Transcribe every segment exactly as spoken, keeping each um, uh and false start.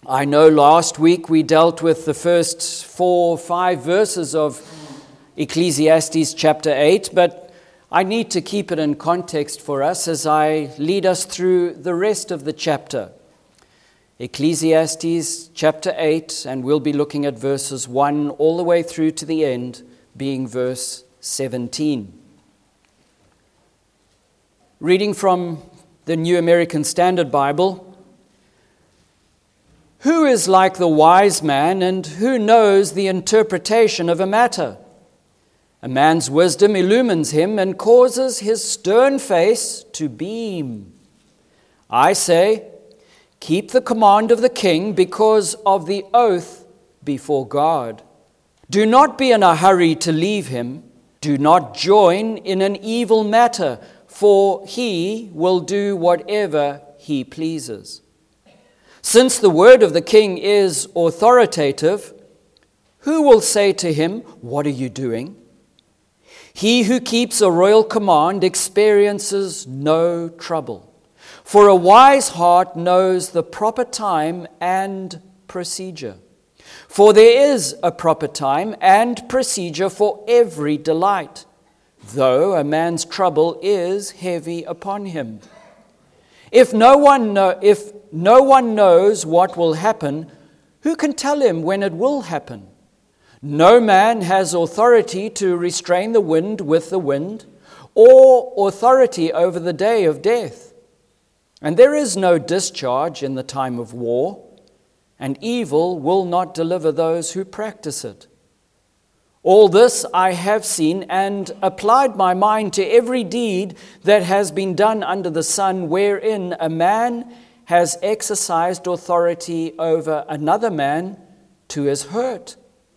I know last week we dealt with the first four or five verses of Ecclesiastes chapter eight, but I need to keep it in context for us as I lead us through the rest of the chapter. Ecclesiastes chapter eight, and we'll be looking at verses one all the way through to the end, being verse seventeen. Reading from the New American Standard Bible, "Who is like the wise man, and who knows the interpretation of a matter? A man's wisdom illumines him and causes his stern face to beam. I say, keep the command of the king because of the oath before God. Do not be in a hurry to leave him. Do not join in an evil matter, for he will do whatever he pleases. Since the word of the king is authoritative, who will say to him, 'What are you doing?' He who keeps a royal command experiences no trouble, for a wise heart knows the proper time and procedure. For there is a proper time and procedure for every delight, though a man's trouble is heavy upon him. If no one know, if no one knows what will happen, who can tell him when it will happen? No man has authority to restrain the wind with the wind, or authority over the day of death. And there is no discharge in the time of war, and evil will not deliver those who practice it. All this I have seen and applied my mind to every deed that has been done under the sun, wherein a man has exercised authority over another man to his hurt.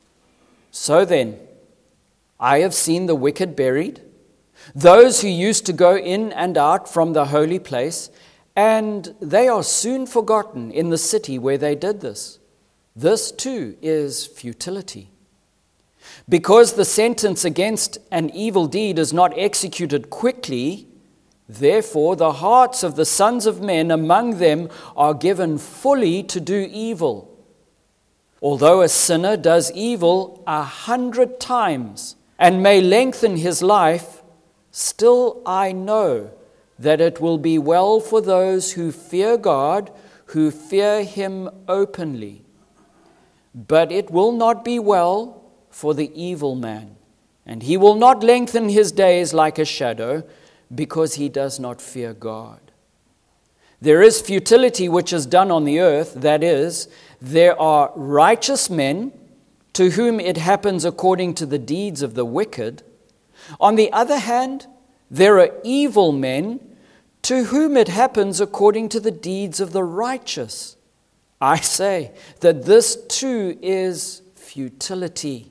So then, I have seen the wicked buried, those who used to go in and out from the holy place, and they are soon forgotten in the city where they did this. This too is futility. Because the sentence against an evil deed is not executed quickly, therefore the hearts of the sons of men among them are given fully to do evil. Although a sinner does evil a hundred times and may lengthen his life, still I know that it will be well for those who fear God, who fear him openly. But it will not be well for the evil man, and he will not lengthen his days like a shadow, because he does not fear God. There is futility which is done on the earth, that is, there are righteous men to whom it happens according to the deeds of the wicked. On the other hand, there are evil men to whom it happens according to the deeds of the righteous. I say that this too is futility.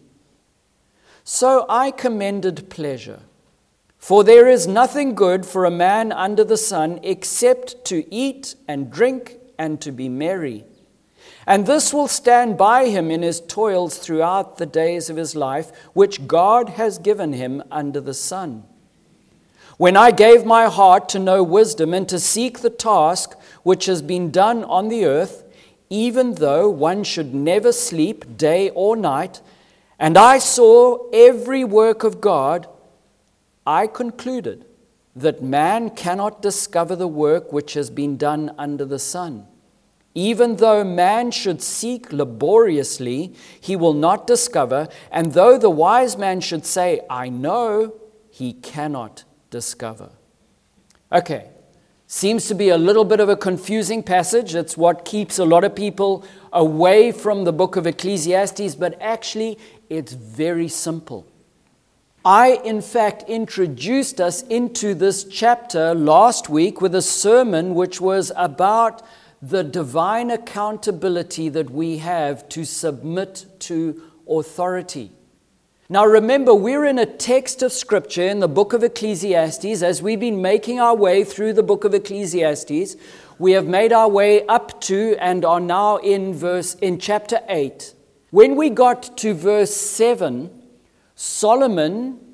So I commended pleasure. For there is nothing good for a man under the sun except to eat and drink and to be merry. And this will stand by him in his toils throughout the days of his life, which God has given him under the sun. When I gave my heart to know wisdom and to seek the task which has been done on the earth, even though one should never sleep day or night, and I saw every work of God, I concluded that man cannot discover the work which has been done under the sun. Even though man should seek laboriously, he will not discover, and though the wise man should say, I know, he cannot discover. Okay, seems to be a little bit of a confusing passage. It's what keeps a lot of people away from the book of Ecclesiastes, but actually it's very simple. I, in fact, introduced us into this chapter last week with a sermon which was about the divine accountability that we have to submit to authority. Now remember, we're in a text of Scripture in the book of Ecclesiastes. As we've been making our way through the book of Ecclesiastes, we have made our way up to and are now in verse in chapter eight. When we got to verse seven, Solomon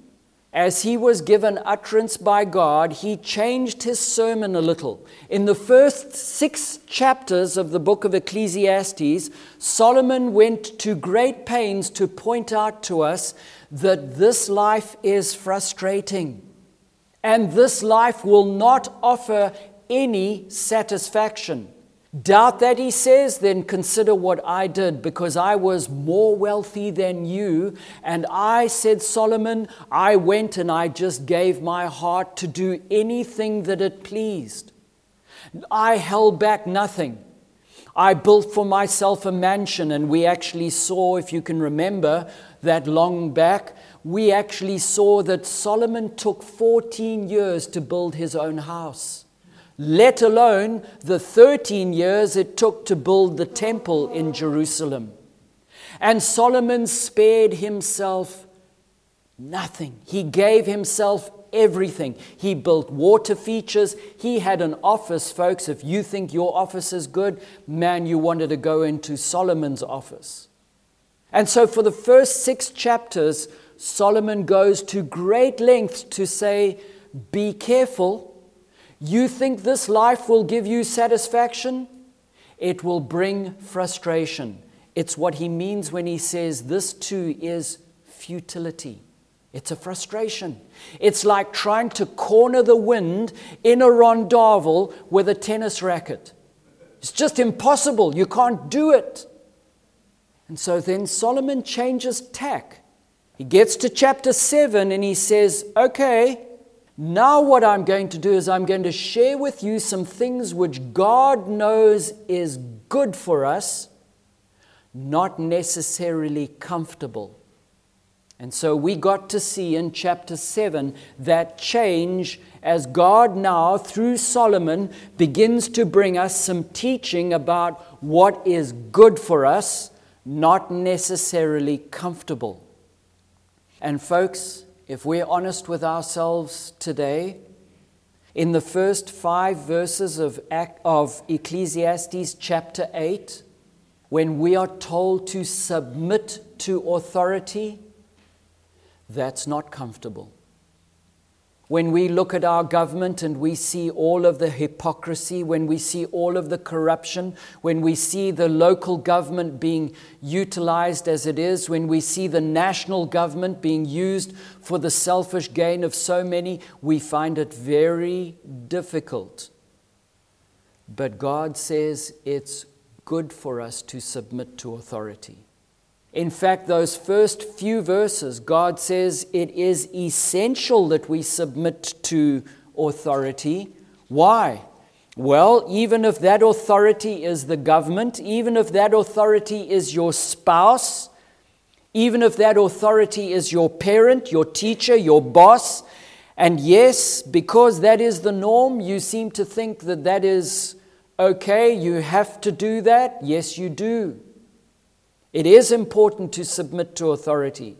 as he was given utterance by God, he changed his sermon a little. In the first six chapters of the book of Ecclesiastes, Solomon went to great pains to point out to us that this life is frustrating, and this life will not offer any satisfaction. Doubt that, he says? Then consider what I did, because I was more wealthy than you. And I, said Solomon, I went and I just gave my heart to do anything that it pleased. I held back nothing. I built for myself a mansion, and we actually saw, if you can remember that long back, we actually saw that Solomon took fourteen years to build his own house, let alone the thirteen years it took to build the temple in Jerusalem. And Solomon spared himself nothing. He gave himself everything. He built water features. He had an office, folks. If you think your office is good, man, you wanted to go into Solomon's office. And so for the first six chapters, Solomon goes to great lengths to say, be careful. You think this life will give you satisfaction? It will bring frustration. It's what he means when he says this too is futility. It's a frustration. It's like trying to corner the wind in a rondavel with a tennis racket. It's just impossible. You can't do it. And so then Solomon changes tack. He gets to chapter seven and he says, okay, now what I'm going to do is I'm going to share with you some things which God knows is good for us, not necessarily comfortable. And so we got to see in chapter seven that change as God now, through Solomon, begins to bring us some teaching about what is good for us, not necessarily comfortable. And folks, if we're honest with ourselves today, in the first five verses of, of Ecclesiastes chapter eight, when we are told to submit to authority, that's not comfortable. When we look at our government and we see all of the hypocrisy, when we see all of the corruption, when we see the local government being utilized as it is, when we see the national government being used for the selfish gain of so many, we find it very difficult. But God says it's good for us to submit to authority. In fact, those first few verses, God says it is essential that we submit to authority. Why? Well, even if that authority is the government, even if that authority is your spouse, even if that authority is your parent, your teacher, your boss, and yes, because that is the norm, you seem to think that that is okay, you have to do that. Yes, you do. It is important to submit to authority,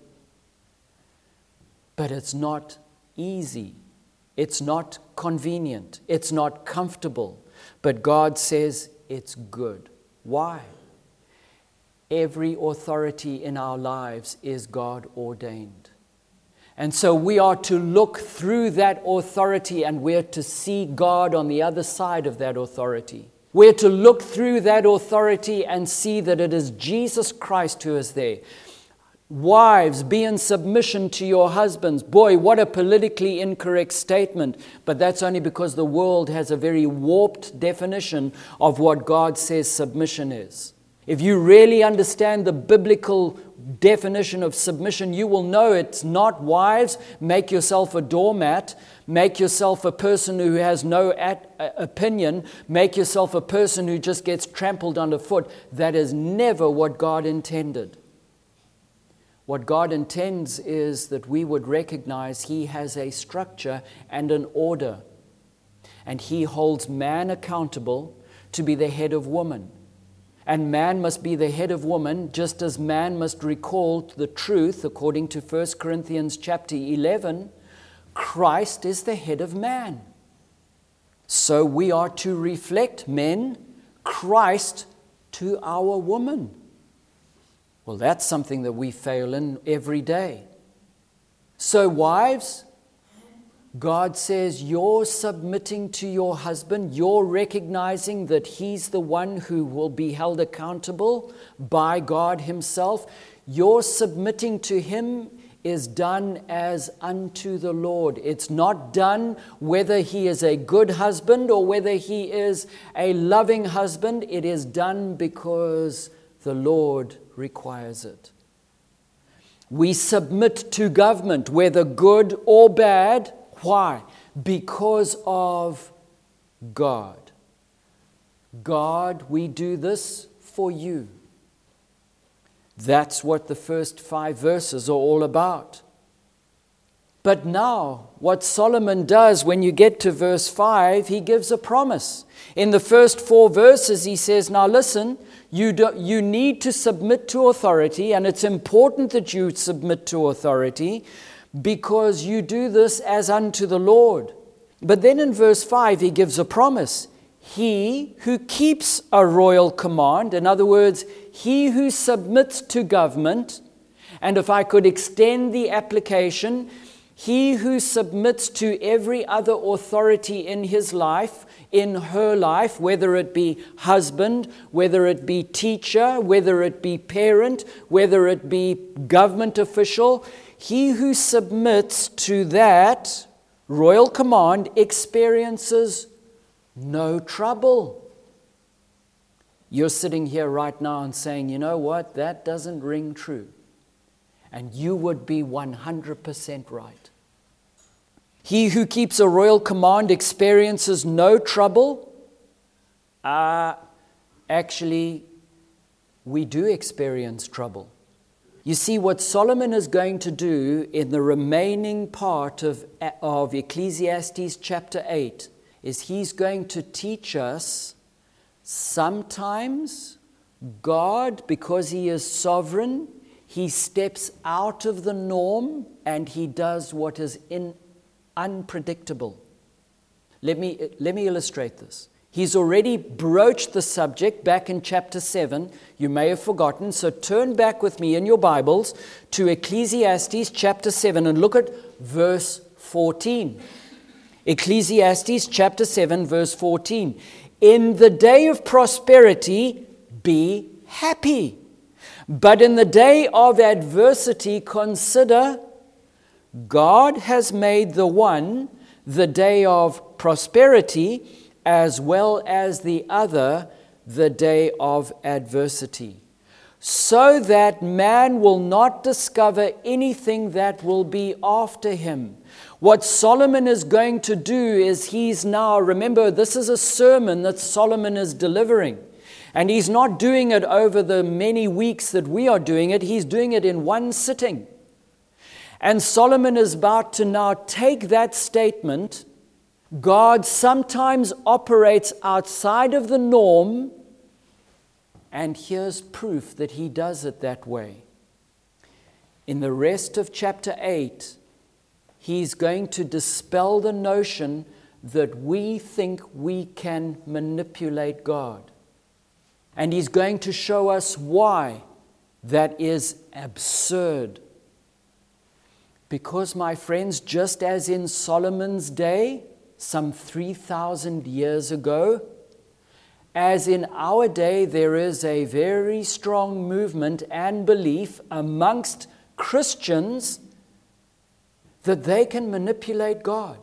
but it's not easy. It's not convenient. It's not comfortable. But God says it's good. Why? Every authority in our lives is God ordained. And so we are to look through that authority and we're to see God on the other side of that authority. We're to look through that authority and see that it is Jesus Christ who is there. Wives, be in submission to your husbands. Boy, what a politically incorrect statement. But that's only because the world has a very warped definition of what God says submission is. If you really understand the biblical definition of submission, you will know it's not wives, make yourself a doormat, make yourself a person who has no at, uh, opinion, make yourself a person who just gets trampled underfoot. That is never what God intended. What God intends is that we would recognize He has a structure and an order, and He holds man accountable to be the head of woman. And man must be the head of woman, just as man must recall the truth, according to First Corinthians chapter eleven, Christ is the head of man. So we are to reflect, men, Christ to our woman. Well, that's something that we fail in every day. So wives, God says you're submitting to your husband, you're recognizing that he's the one who will be held accountable by God himself. Your submitting to him is done as unto the Lord. It's not done whether he is a good husband or whether he is a loving husband. It is done because the Lord requires it. We submit to government, whether good or bad. Why? Because of God. God, we do this for you. That's what the first five verses are all about. But now, what Solomon does when you get to verse five, he gives a promise. In the first four verses, he says, now listen, you, do, you need to submit to authority, and it's important that you submit to authority because you do this as unto the Lord. But then in verse five, he gives a promise. He who keeps a royal command, in other words, he who submits to government, and if I could extend the application, he who submits to every other authority in his life, in her life, whether it be husband, whether it be teacher, whether it be parent, whether it be government official, he who submits to that royal command experiences no trouble. You're sitting here right now and saying, you know what, that doesn't ring true. And you would be one hundred percent right. He who keeps a royal command experiences no trouble. Uh, actually, we do experience trouble. You see, what Solomon is going to do in the remaining part of, of Ecclesiastes chapter eight is he's going to teach us sometimes God, because he is sovereign, he steps out of the norm and he does what is in unpredictable. Let me, let me illustrate this. He's already broached the subject back in chapter seven. You may have forgotten. So turn back with me in your Bibles to Ecclesiastes chapter seven and look at verse fourteen. Ecclesiastes chapter seven, verse fourteen. In the day of prosperity, be happy. But in the day of adversity, consider God has made the one, the day of prosperity, as well as the other, the day of adversity, so that man will not discover anything that will be after him. What Solomon is going to do is he's now, remember, this is a sermon that Solomon is delivering. And he's not doing it over the many weeks that we are doing it. He's doing it in one sitting. And Solomon is about to now take that statement. God sometimes operates outside of the norm, and here's proof that he does it that way. In the rest of chapter eight, he's going to dispel the notion that we think we can manipulate God. And he's going to show us why that is absurd. Because, my friends, just as in Solomon's day, some three thousand years ago, as in our day, there is a very strong movement and belief amongst Christians that they can manipulate God.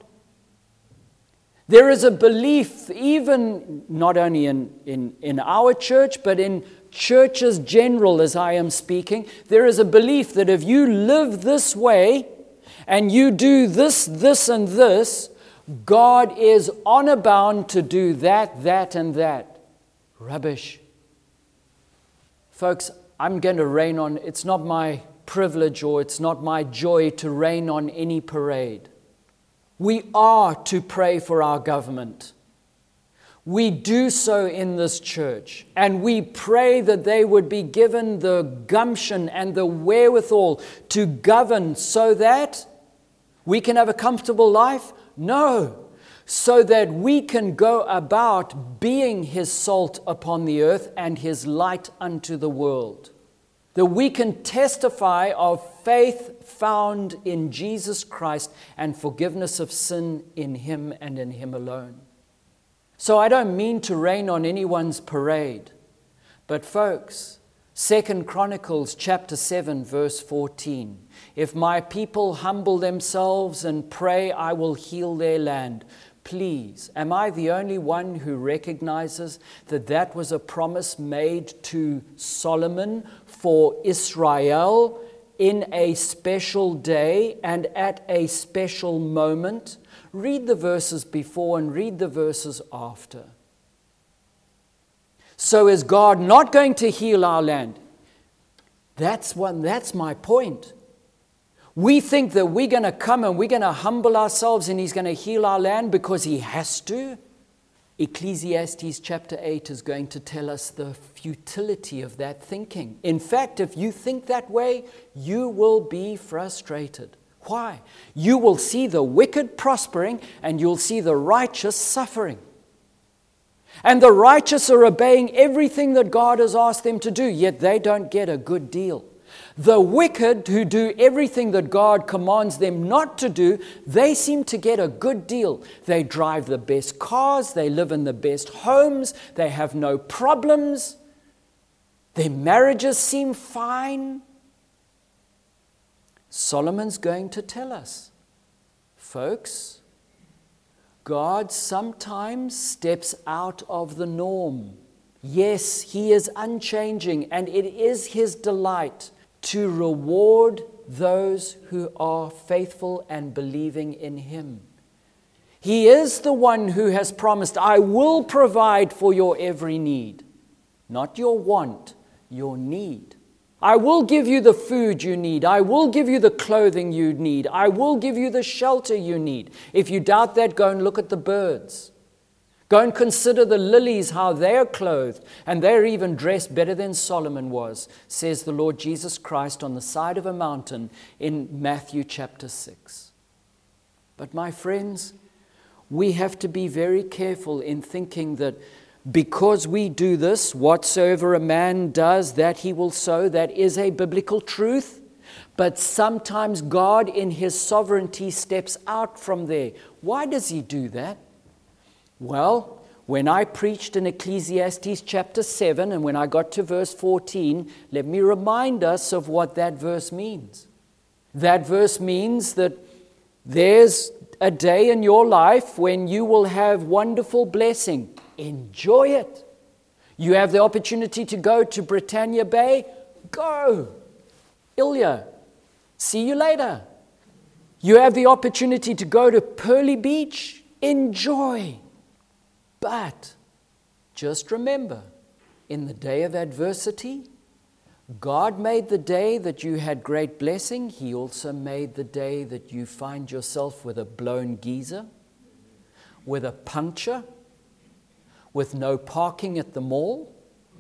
There is a belief, even not only in, in, in our church, but in churches general, as I am speaking, there is a belief that if you live this way and you do this, this, and this, God is honor bound to do that, that, and that. Rubbish. Folks, I'm going to rain on, it's not my privilege or it's not my joy to rain on any parade. We are to pray for our government. We do so in this church, and we pray that they would be given the gumption and the wherewithal to govern so that we can have a comfortable life. No, so that we can go about being his salt upon the earth and his light unto the world. That we can testify of faith found in Jesus Christ and forgiveness of sin in Him and in Him alone. So I don't mean to rain on anyone's parade, but folks, Second Chronicles chapter seven, verse fourteen. If my people humble themselves and pray, I will heal their land. Please, am I the only one who recognizes that that was a promise made to Solomon for Israel in a special day and at a special moment? Read the verses before and read the verses after. So is God not going to heal our land? That's one, that's my point. We think that we're going to come and we're going to humble ourselves and He's going to heal our land because He has to. Ecclesiastes chapter eight is going to tell us the futility of that thinking. In fact, if you think that way, you will be frustrated. Why? You will see the wicked prospering and you'll see the righteous suffering. And the righteous are obeying everything that God has asked them to do, yet they don't get a good deal. The wicked who do everything that God commands them not to do, they seem to get a good deal. They drive the best cars, they live in the best homes, they have no problems. Their marriages seem fine. Solomon's going to tell us, folks, God sometimes steps out of the norm. Yes, He is unchanging, and it is His delight to reward those who are faithful and believing in Him. He is the one who has promised, I will provide for your every need. Not your want, your need. I will give you the food you need. I will give you the clothing you need. I will give you the shelter you need. If you doubt that, go and look at the birds. Go and consider the lilies, how they are clothed, and they're even dressed better than Solomon was, says the Lord Jesus Christ on the side of a mountain in Matthew chapter six. But my friends, we have to be very careful in thinking that because we do this, whatsoever a man does, that he will sow. That is a biblical truth. But sometimes God in His sovereignty steps out from there. Why does He do that? Well, when I preached in Ecclesiastes chapter seven, and when I got to verse fourteen, let me remind us of what that verse means. That verse means that there's a day in your life when you will have wonderful blessing. Enjoy it. You have the opportunity to go to Britannia Bay. Go. Ilya, see you later. You have the opportunity to go to Pearly Beach. Enjoy. But just remember, in the day of adversity, God made the day that you had great blessing. He also made the day that you find yourself with a blown geyser, with a puncture, with no parking at the mall.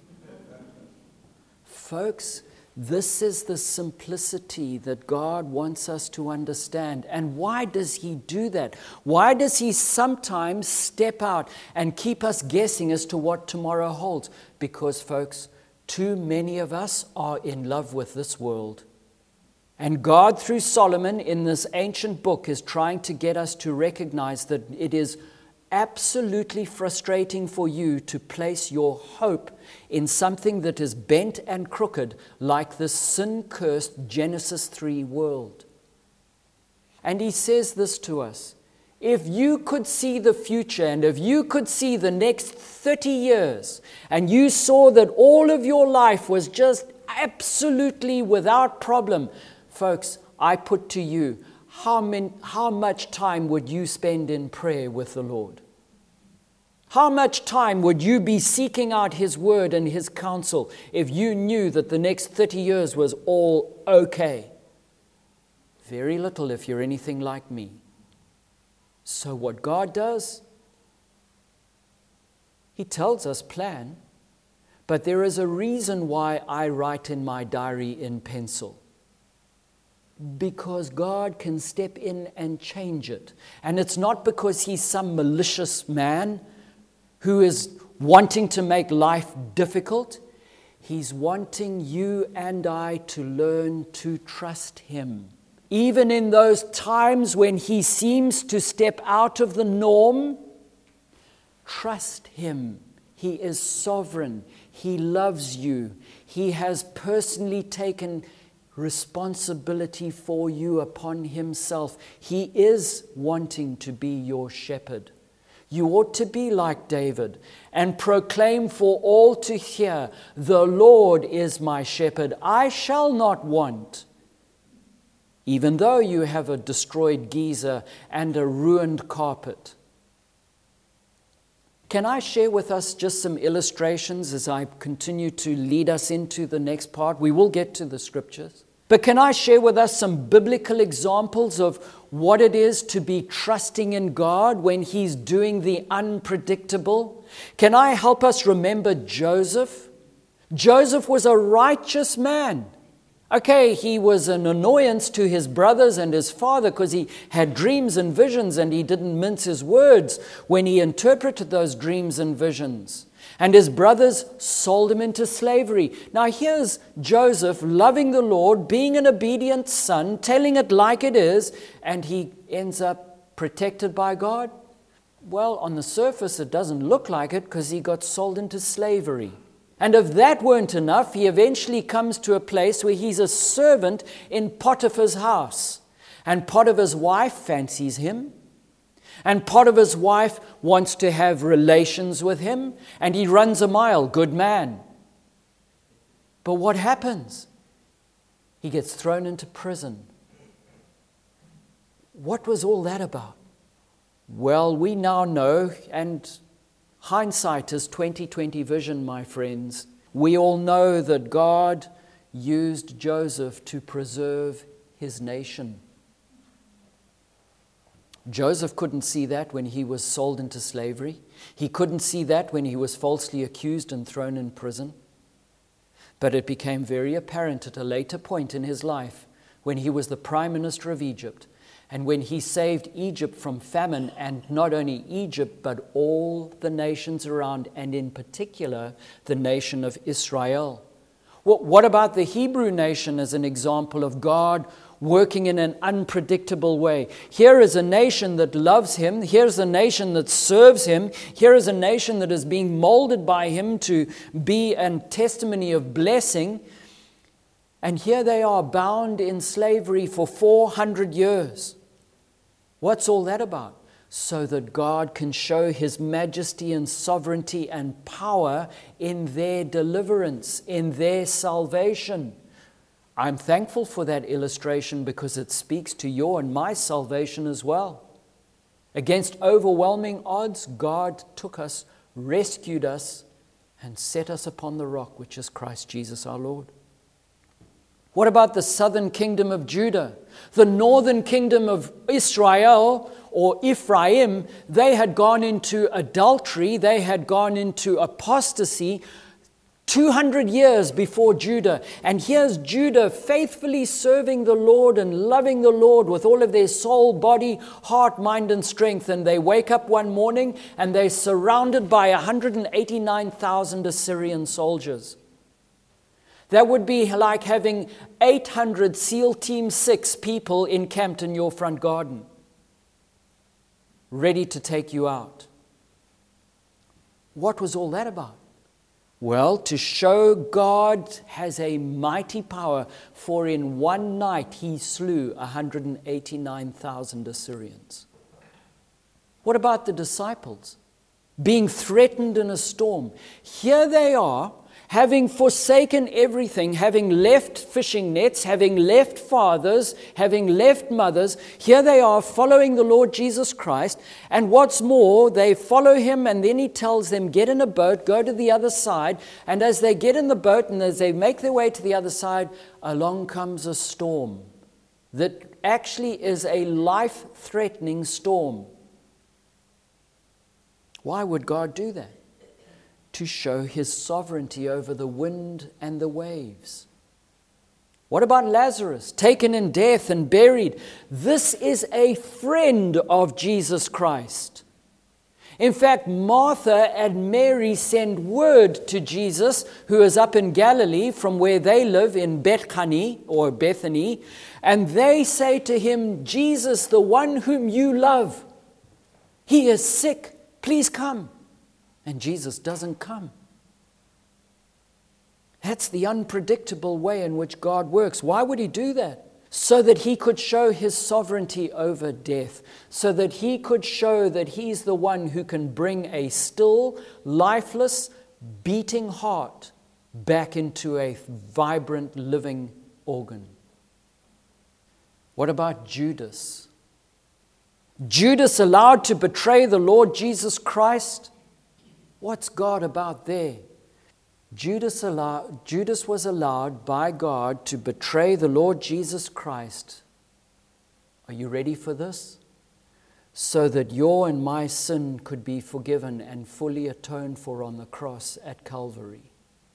Folks, this is the simplicity that God wants us to understand. And why does He do that? Why does He sometimes step out and keep us guessing as to what tomorrow holds? Because, folks, too many of us are in love with this world. And God, through Solomon in this ancient book, is trying to get us to recognize that it is absolutely frustrating for you to place your hope in something that is bent and crooked like this sin-cursed Genesis three world. And He says this to us: if you could see the future, and if you could see the next thirty years, and you saw that all of your life was just absolutely without problem, folks, I put to you, How, many, how much time would you spend in prayer with the Lord? How much time would you be seeking out His word and His counsel if you knew that the next thirty years was all okay? Very little if you're anything like me. So what God does, He tells us plan, but there is a reason why I write in my diary in pencil. Because God can step in and change it. And it's not because He's some malicious man who is wanting to make life difficult. He's wanting you and I to learn to trust Him. Even in those times when He seems to step out of the norm, trust Him. He is sovereign. He loves you. He has personally taken responsibility for you upon Himself. He is wanting to be your shepherd. You ought to be like David and proclaim for all to hear, "The Lord is my shepherd. I shall not want." Even though you have a destroyed geyser and a ruined carpet. Can I share with us just some illustrations as I continue to lead us into the next part? We will get to the scriptures. But can I share with us some biblical examples of what it is to be trusting in God when He's doing the unpredictable? Can I help us remember Joseph? Joseph was a righteous man. Okay, he was an annoyance to his brothers and his father because he had dreams and visions and he didn't mince his words when he interpreted those dreams and visions. And his brothers sold him into slavery. Now here's Joseph loving the Lord, being an obedient son, telling it like it is, and he ends up protected by God. Well, on the surface it doesn't look like it because he got sold into slavery. And if that weren't enough, he eventually comes to a place where he's a servant in Potiphar's house. And Potiphar's wife fancies him. And Potiphar's wife wants to have relations with him. And he runs a mile, good man. But what happens? He gets thrown into prison. What was all that about? Well, we now know, and hindsight is twenty twenty vision, my friends. We all know that God used Joseph to preserve his nation. Joseph couldn't see that when he was sold into slavery. He couldn't see that when he was falsely accused and thrown in prison. But it became very apparent at a later point in his life when he was the prime minister of Egypt. And when he saved Egypt from famine, and not only Egypt, but all the nations around, and in particular, the nation of Israel. What about the Hebrew nation as an example of God working in an unpredictable way? Here is a nation that loves Him. Here's a nation that serves Him. Here is a nation that is being molded by Him to be a testimony of blessing. And here they are bound in slavery for four hundred years. What's all that about? So that God can show His majesty and sovereignty and power in their deliverance, in their salvation. I'm thankful for that illustration because it speaks to your and my salvation as well. Against overwhelming odds, God took us, rescued us, and set us upon the rock, which is Christ Jesus our Lord. What about the southern kingdom of Judah? The northern kingdom of Israel, or Ephraim, they had gone into adultery, they had gone into apostasy two hundred years before Judah. And here's Judah faithfully serving the Lord and loving the Lord with all of their soul, body, heart, mind, and strength. And they wake up one morning and they're surrounded by one hundred eighty-nine thousand Assyrian soldiers. That would be like having eight hundred SEAL Team six people encamped in your front garden, ready to take you out. What was all that about? Well, to show God has a mighty power, for in one night He slew one hundred eighty-nine thousand Assyrians. What about the disciples? Being threatened in a storm. Here they are, having forsaken everything, having left fishing nets, having left fathers, having left mothers. Here they are following the Lord Jesus Christ. And what's more, they follow Him, and then He tells them, get in a boat, go to the other side. And as they get in the boat and as they make their way to the other side, along comes a storm that actually is a life-threatening storm. Why would God do that? To show His sovereignty over the wind and the waves. What about Lazarus, taken in death and buried? This is a friend of Jesus Christ. In fact, Martha and Mary send word to Jesus, who is up in Galilee from where they live in Bethany or Bethany, and they say to him, Jesus, the one whom you love, he is sick, please come. And Jesus doesn't come. That's the unpredictable way in which God works. Why would he do that? So that he could show his sovereignty over death, so that he could show that he's the one who can bring a still, lifeless, beating heart back into a vibrant, living organ. What about Judas? Judas allowed to betray the Lord Jesus Christ? What's God about there? Judas, allowed, Judas was allowed by God to betray the Lord Jesus Christ. Are you ready for this? So that your and my sin could be forgiven and fully atoned for on the cross at Calvary.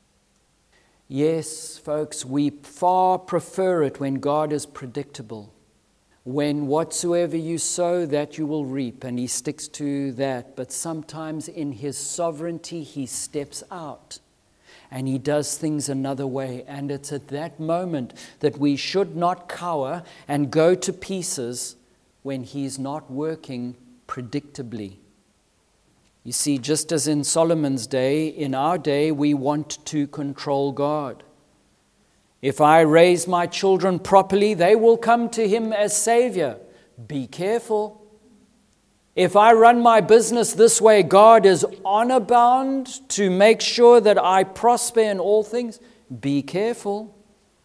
Yes, folks, we far prefer it when God is predictable. When whatsoever you sow, that you will reap, and he sticks to that. But sometimes in his sovereignty, he steps out. And he does things another way. And it's at that moment that we should not cower and go to pieces when he's not working predictably. You see, just as in Solomon's day, in our day, we want to control God. If I raise my children properly, they will come to him as Savior. Be careful. If I run my business this way, God is honor bound to make sure that I prosper in all things. Be careful.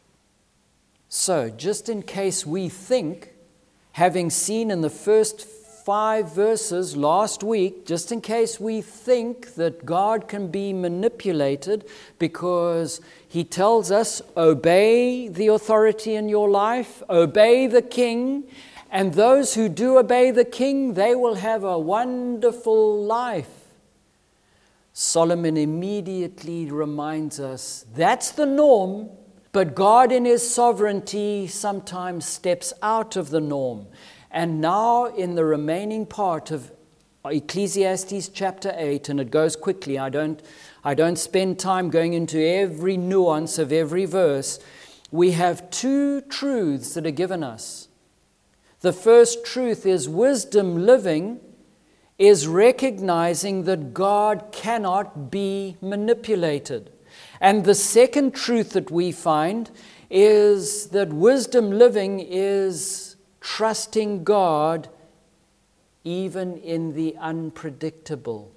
So, just in case we think, having seen in the first five verses last week, just in case we think that God can be manipulated because he tells us, obey the authority in your life, obey the king, and those who do obey the king, they will have a wonderful life. Solomon immediately reminds us that's the norm, but God in his sovereignty sometimes steps out of the norm. And now in the remaining part of Ecclesiastes chapter eight, and it goes quickly, I don't, I don't spend time going into every nuance of every verse, we have two truths that are given us. The first truth is wisdom living is recognizing that God cannot be manipulated. And the second truth that we find is that wisdom living is trusting God even in the unpredictable.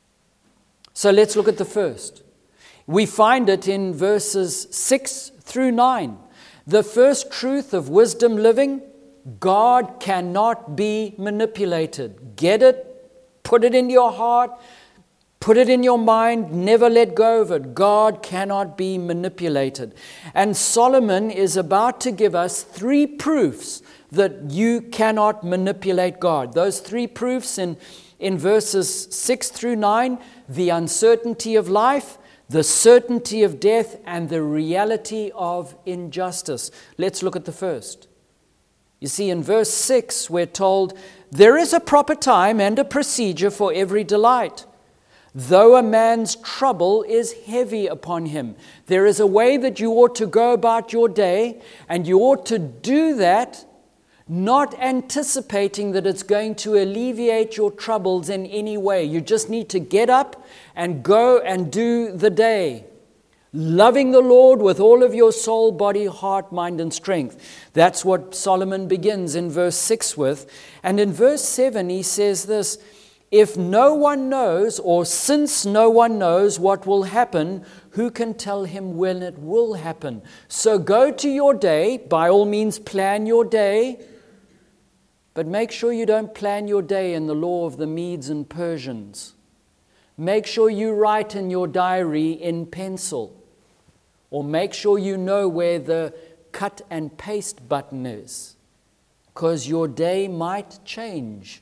So let's look at the first. We find it in verses six through nine. The first truth of wisdom living, God cannot be manipulated. Get it? Put it in your heart. Put it in your mind. Never let go of it. God cannot be manipulated. And Solomon is about to give us three proofs that you cannot manipulate God. Those three proofs in, in verses six through nine, the uncertainty of life, the certainty of death, and the reality of injustice. Let's look at the first. You see, in verse six, we're told, there is a proper time and a procedure for every delight. Though a man's trouble is heavy upon him. There is a way that you ought to go about your day, and you ought to do that, not anticipating that it's going to alleviate your troubles in any way. You just need to get up and go and do the day. Loving the Lord with all of your soul, body, heart, mind, and strength. That's what Solomon begins in verse six with. And in verse seven, he says this, if no one knows, or since no one knows what will happen, who can tell him when it will happen? So go to your day, by all means plan your day, but make sure you don't plan your day in the law of the Medes and Persians. Make sure you write in your diary in pencil. Or make sure you know where the cut and paste button is, because your day might change.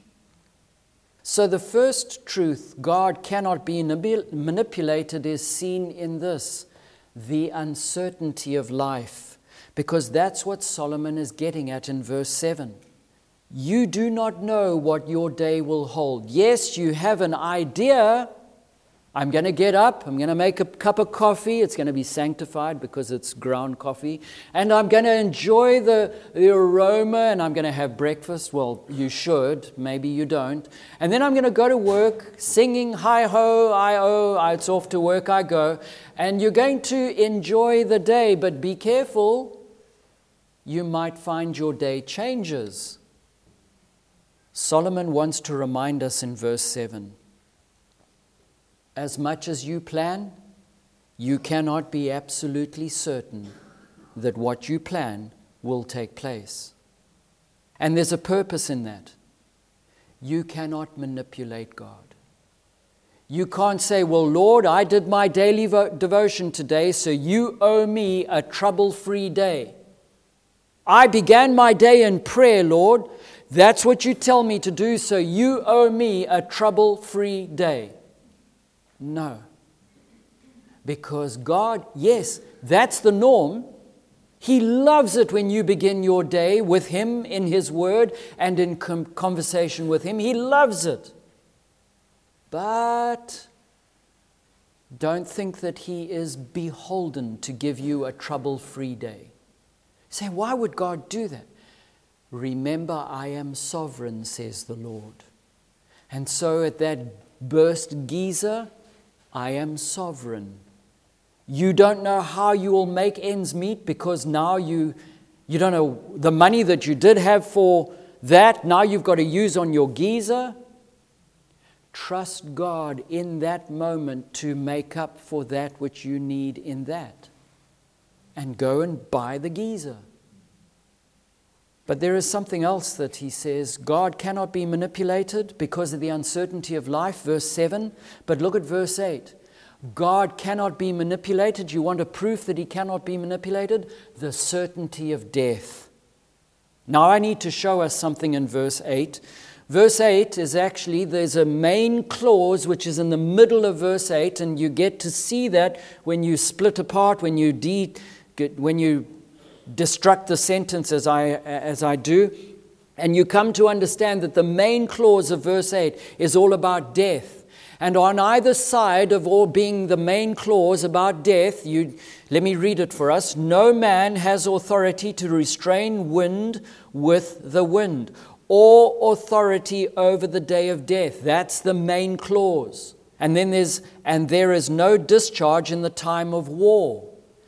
So the first truth, God cannot be manipulated, is seen in this, the uncertainty of life, because that's what Solomon is getting at in verse seven. You do not know what your day will hold. Yes, you have an idea. I'm going to get up, I'm going to make a cup of coffee, it's going to be sanctified because it's ground coffee, and I'm going to enjoy the, the aroma, and I'm going to have breakfast. Well, you should, maybe you don't. And then I'm going to go to work singing hi-ho, I-oh, it's off to work I go. And you're going to enjoy the day, but be careful, you might find your day changes. Solomon wants to remind us in verse seven, as much as you plan, you cannot be absolutely certain that what you plan will take place. And there's a purpose in that. You cannot manipulate God. You can't say, well, Lord, I did my daily vo- devotion today, so you owe me a trouble-free day. I began my day in prayer, Lord. That's what you tell me to do, so you owe me a trouble-free day. No. Because God, yes, that's the norm. He loves it when you begin your day with Him in His Word and in com- conversation with Him. He loves it. But don't think that He is beholden to give you a trouble-free day. You say, why would God do that? Remember, I am sovereign, says the Lord. And so at that burst geyser, I am sovereign. You don't know how you will make ends meet because now you, you don't know the money that you did have for that. Now you've got to use on your geyser. Trust God in that moment to make up for that which you need in that. And go and buy the geyser. But there is something else that he says. God cannot be manipulated because of the uncertainty of life, verse seven. But look at verse eight. God cannot be manipulated. You want a proof that He cannot be manipulated? The certainty of death. Now I need to show us something in verse eight. Verse eight is actually, there's a main clause which is in the middle of verse eight, and you get to see that when you split apart, when you de- when you destruct the sentence as I, as I do, and you come to understand that the main clause of verse eight is all about death. And on either side of all being the main clause about death, you let me read it for us. No man has authority to restrain wind with the wind, or authority over the day of death. That's the main clause. And then there's, and there is no discharge in the time of war.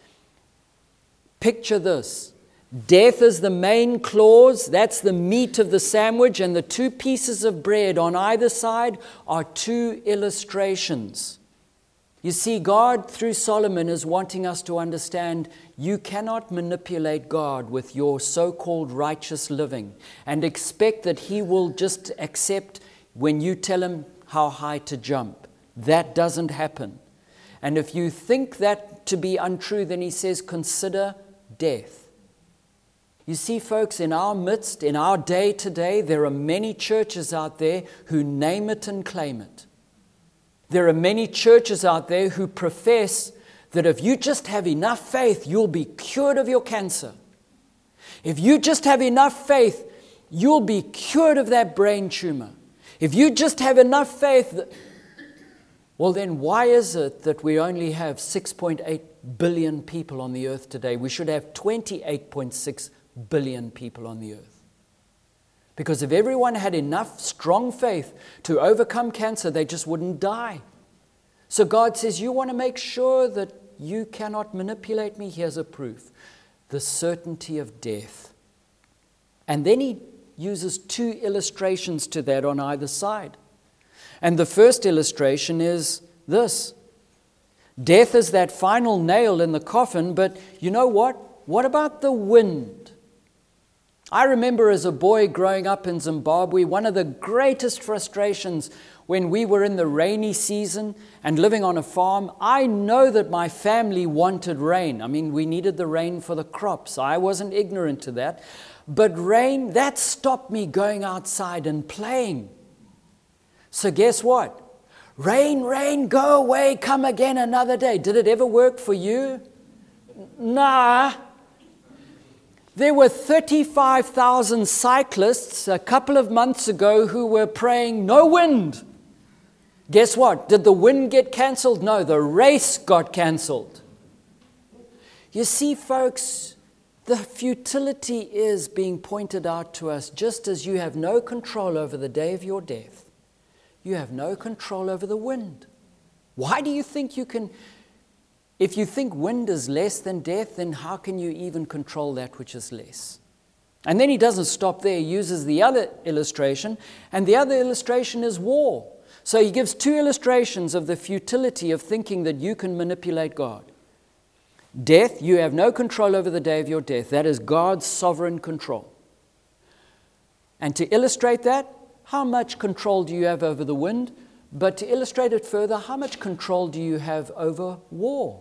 Picture this. Death is the main clause. That's the meat of the sandwich. And the two pieces of bread on either side are two illustrations. You see, God, through Solomon, is wanting us to understand you cannot manipulate God with your so-called righteous living and expect that He will just accept when you tell Him how high to jump. That doesn't happen. And if you think that to be untrue, then He says, consider death. You see, folks, in our midst, in our day today, there are many churches out there who name it and claim it. There are many churches out there who profess that if you just have enough faith, you'll be cured of your cancer. If you just have enough faith, you'll be cured of that brain tumor. If you just have enough faith, that, well then why is it that we only have six point eight billion people on the earth today? We should have twenty-eight point six billion people on the earth. Because if everyone had enough strong faith to overcome cancer, they just wouldn't die. So God says, you want to make sure that you cannot manipulate me? Here's a proof. The certainty of death. And then he uses two illustrations to that on either side. And the first illustration is this. Death is that final nail in the coffin, but you know what? What about the wind? I remember as a boy growing up in Zimbabwe, one of the greatest frustrations when we were in the rainy season and living on a farm, I know that my family wanted rain. I mean, we needed the rain for the crops. I wasn't ignorant to that. But rain, that stopped me going outside and playing. So guess what? Rain, rain, go away, come again another day. Did it ever work for you? Nah. There were thirty-five thousand cyclists a couple of months ago who were praying, no wind. Guess what? Did the wind get cancelled? No, the race got cancelled. You see, folks, the futility is being pointed out to us. Just as you have no control over the day of your death, you have no control over the wind. Why do you think you can... If you think wind is less than death, then how can you even control that which is less? And then he doesn't stop there. He uses the other illustration, and the other illustration is war. So he gives two illustrations of the futility of thinking that you can manipulate God. Death, you have no control over the day of your death. That is God's sovereign control. And to illustrate that, how much control do you have over the wind? But to illustrate it further, how much control do you have over war?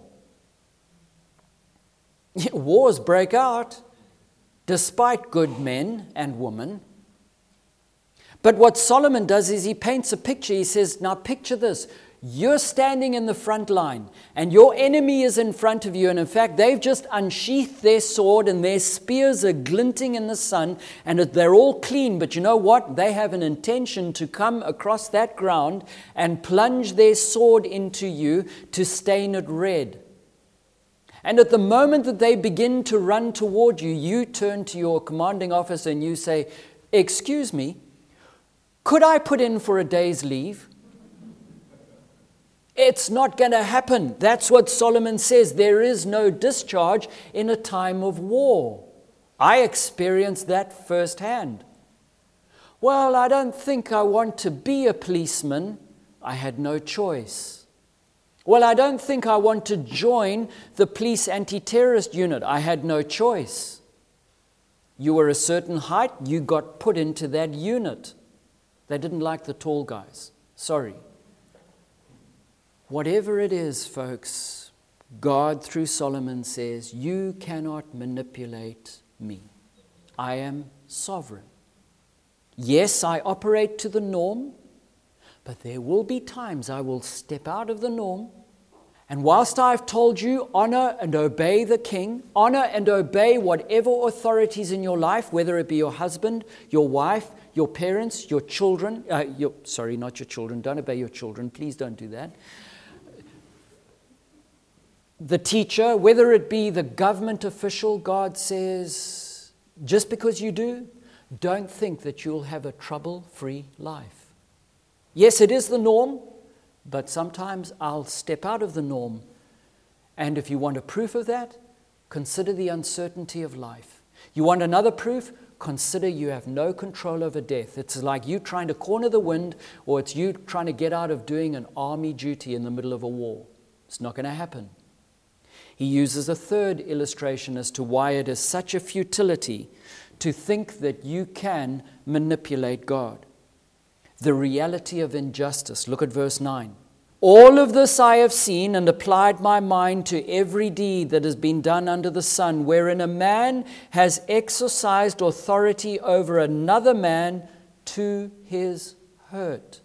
Wars break out despite good men and women. But what Solomon does is he paints a picture. He says, now picture this. You're standing in the front line and your enemy is in front of you. And in fact, they've just unsheathed their sword and their spears are glinting in the sun and they're all clean. But you know what? They have an intention to come across that ground and plunge their sword into you to stain it red. And at the moment that they begin to run toward you, you turn to your commanding officer and you say, excuse me, could I put in for a day's leave? It's not going to happen. That's what Solomon says. There is no discharge in a time of war. I experienced that firsthand. Well, I don't think I want to be a policeman. I had no choice. Well, I don't think I want to join the police anti-terrorist unit. I had no choice. You were a certain height, you got put into that unit. They didn't like the tall guys. Sorry. Whatever it is, folks, God through Solomon says, you cannot manipulate me. I am sovereign. Yes, I operate to the norm, but there will be times I will step out of the norm. And whilst I've told you, honor and obey the king, honor and obey whatever authorities in your life, whether it be your husband, your wife, your parents, your children, uh, your, sorry, not your children, don't obey your children, please don't do that. The teacher, whether it be the government official, God says, just because you do, don't think that you'll have a trouble-free life. Yes, it is the norm, but sometimes I'll step out of the norm. And if you want a proof of that, consider the uncertainty of life. You want another proof? Consider you have no control over death. It's like you trying to corner the wind, or it's you trying to get out of doing an army duty in the middle of a war. It's not going to happen. He uses a third illustration as to why it is such a futility to think that you can manipulate God. The reality of injustice. Look at verse nine. All of this I have seen and applied my mind to every deed that has been done under the sun, wherein a man has exercised authority over another man to his hurt.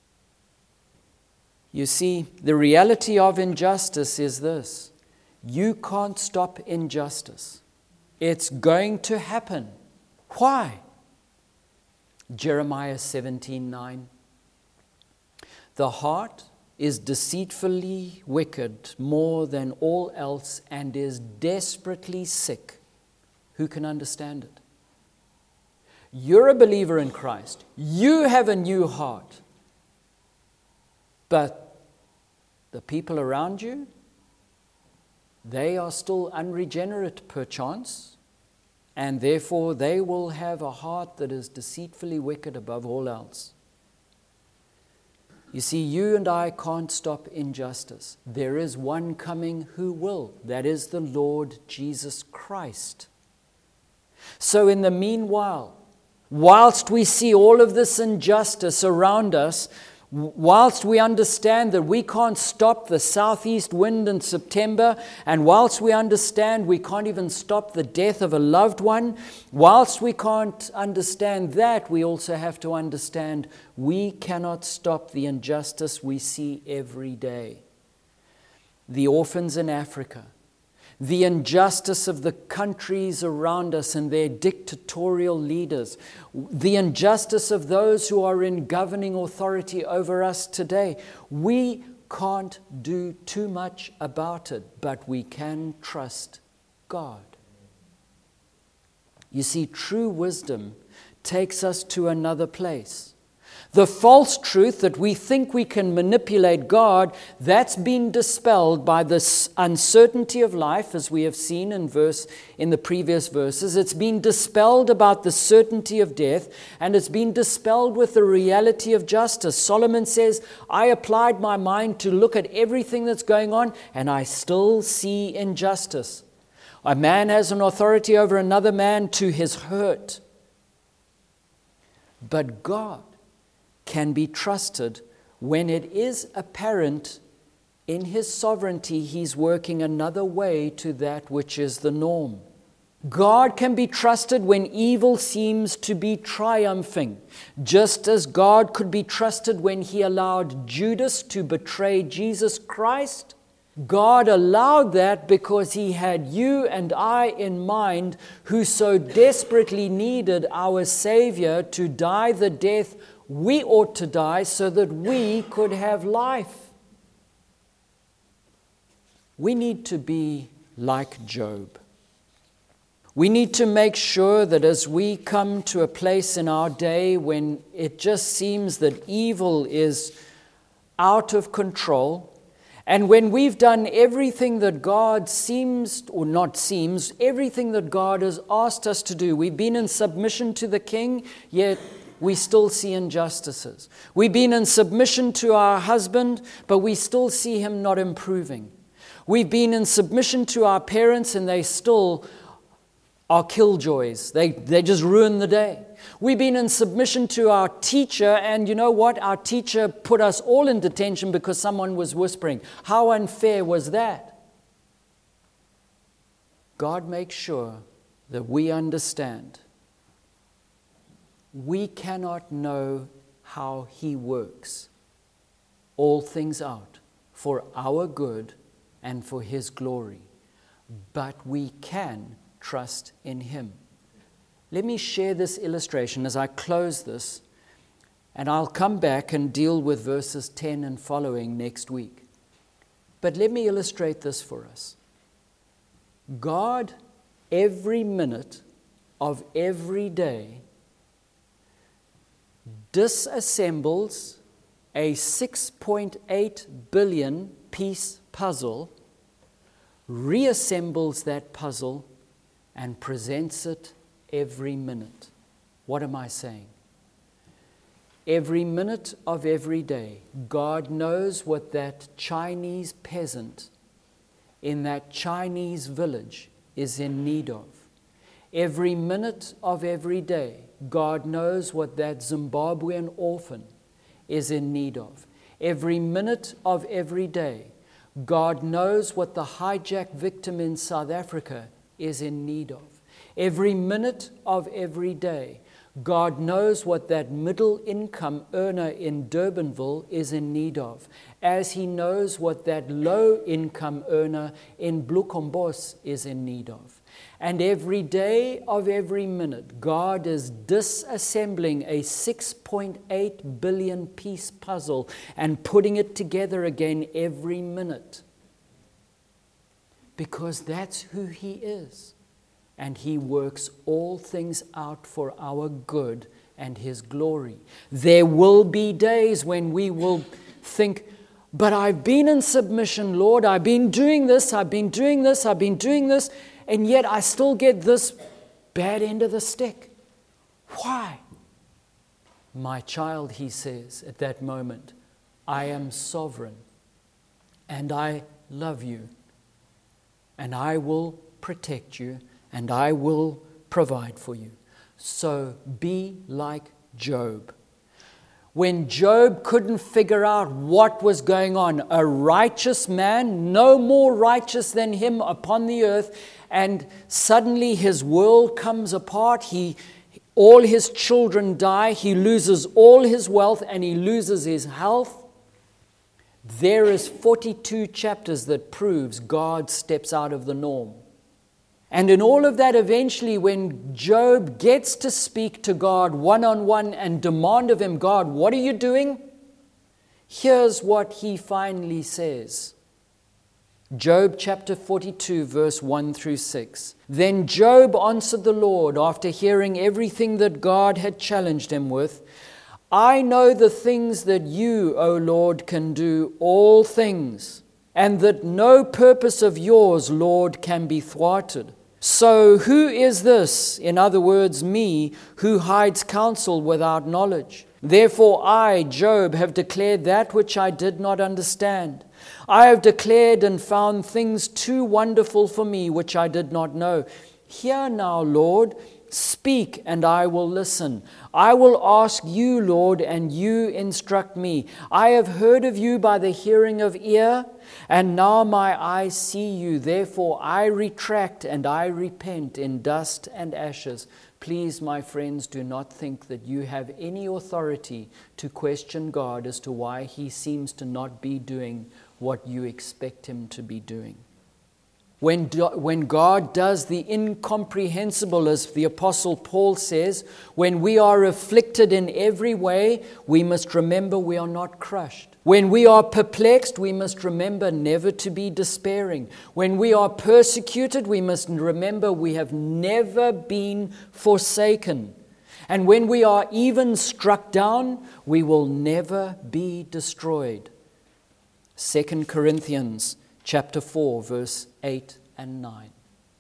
You see, the reality of injustice is this. You can't stop injustice. It's going to happen. Why? Jeremiah seventeen nine. The heart is deceitfully wicked more than all else and is desperately sick. Who can understand it? You're a believer in Christ. You have a new heart. But the people around you, they are still unregenerate perchance. And therefore, they will have a heart that is deceitfully wicked above all else. You see, you and I can't stop injustice. There is one coming who will. That is the Lord Jesus Christ. So in the meanwhile, whilst we see all of this injustice around us, whilst we understand that we can't stop the southeast wind in September, and whilst we understand we can't even stop the death of a loved one, whilst we can't understand that, we also have to understand we cannot stop the injustice we see every day. The orphans in Africa, the injustice of the countries around us and their dictatorial leaders, the injustice of those who are in governing authority over us today. We can't do too much about it, but we can trust God. You see, true wisdom takes us to another place. The false truth that we think we can manipulate God, that's been dispelled by this uncertainty of life, as we have seen in verse in the previous verses. It's been dispelled about the certainty of death, and it's been dispelled with the reality of justice. Solomon says, I applied my mind to look at everything that's going on, and I still see injustice. A man has an authority over another man to his hurt. But God can be trusted when it is apparent in His sovereignty He's working another way to that which is the norm. God can be trusted when evil seems to be triumphing, just as God could be trusted when He allowed Judas to betray Jesus Christ. God allowed that because He had you and I in mind, who so desperately needed our Savior to die the death we ought to die so that we could have life. We need to be like Job. We need to make sure that as we come to a place in our day when it just seems that evil is out of control, and when we've done everything that God seems, or not seems, everything that God has asked us to do, we've been in submission to the King, yet we still see injustices. We've been in submission to our husband, but we still see him not improving. We've been in submission to our parents, and they still are killjoys. They, they just ruin the day. We've been in submission to our teacher, and you know what? Our teacher put us all in detention because someone was whispering. How unfair was that? God makes sure that we understand. We cannot know how He works all things out for our good and for His glory, but we can trust in Him. Let me share this illustration as I close this, and I'll come back and deal with verses ten and following next week. But let me illustrate this for us. God, every minute of every day, disassembles a six point eight billion piece puzzle, reassembles that puzzle, and presents it every minute. What am I saying? Every minute of every day, God knows what that Chinese peasant in that Chinese village is in need of. Every minute of every day, God knows what that Zimbabwean orphan is in need of. Every minute of every day, God knows what the hijack victim in South Africa is in need of. Every minute of every day, God knows what that middle income earner in Durbanville is in need of, as He knows what that low income earner in Bloemfontein is in need of. And every day of every minute, God is disassembling a six point eight billion piece puzzle and putting it together again every minute. Because that's who He is. And He works all things out for our good and His glory. There will be days when we will think, but I've been in submission, Lord. I've been doing this, I've been doing this, I've been doing this, and yet I still get this bad end of the stick. Why? My child, He says at that moment, I am sovereign, and I love you, and I will protect you, and I will provide for you. So be like Job. When Job couldn't figure out what was going on, a righteous man, no more righteous than him upon the earth, and suddenly his world comes apart, he, all his children die, he loses all his wealth, and he loses his health. there is forty-two chapters that proves God steps out of the norm. And in all of that, eventually, when Job gets to speak to God one-on-one and demand of him, God, what are you doing? Here's what he finally says. Job chapter forty-two, verse one through six. Then Job answered the Lord after hearing everything that God had challenged him with. I know the things that you, O Lord, can do, all things, and that no purpose of yours, Lord, can be thwarted. So who is this, in other words, me, who hides counsel without knowledge? Therefore I, Job, have declared that which I did not understand. I have declared and found things too wonderful for me, which I did not know. Hear now, Lord, speak, and I will listen. I will ask you, Lord, and you instruct me. I have heard of you by the hearing of ear, and now my eyes see you. Therefore I retract and I repent in dust and ashes. Please, my friends, do not think that you have any authority to question God as to why he seems to not be doing what you expect him to be doing. When, do, when God does the incomprehensible, as the Apostle Paul says, when we are afflicted in every way, we must remember we are not crushed. When we are perplexed, we must remember never to be despairing. When we are persecuted, we must remember we have never been forsaken. And when we are even struck down, we will never be destroyed. Second Corinthians chapter four, verse eight and nine.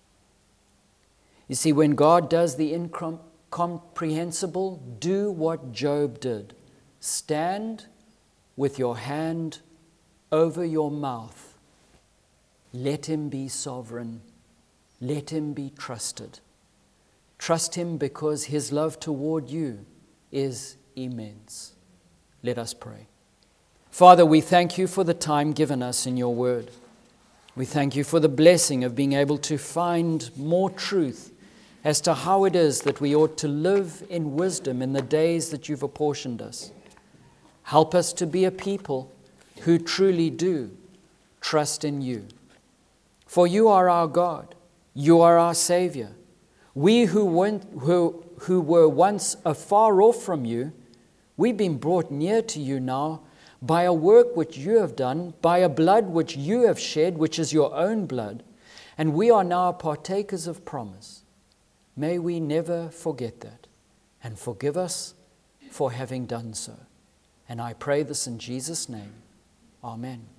You see, when God does the incomprehensible, do what Job did. Stand with your hand over your mouth. Let him be sovereign. Let him be trusted. Trust him because his love toward you is immense. Let us pray. Father, we thank you for the time given us in your word. We thank you for the blessing of being able to find more truth as to how it is that we ought to live in wisdom in the days that you've apportioned us. Help us to be a people who truly do trust in you. For you are our God. You are our Savior. We who, went, who, who were once afar off from you, we've been brought near to you now by a work which you have done, by a blood which you have shed, which is your own blood, and we are now partakers of promise. May we never forget that, and forgive us for having done so. And I pray this in Jesus' name. Amen.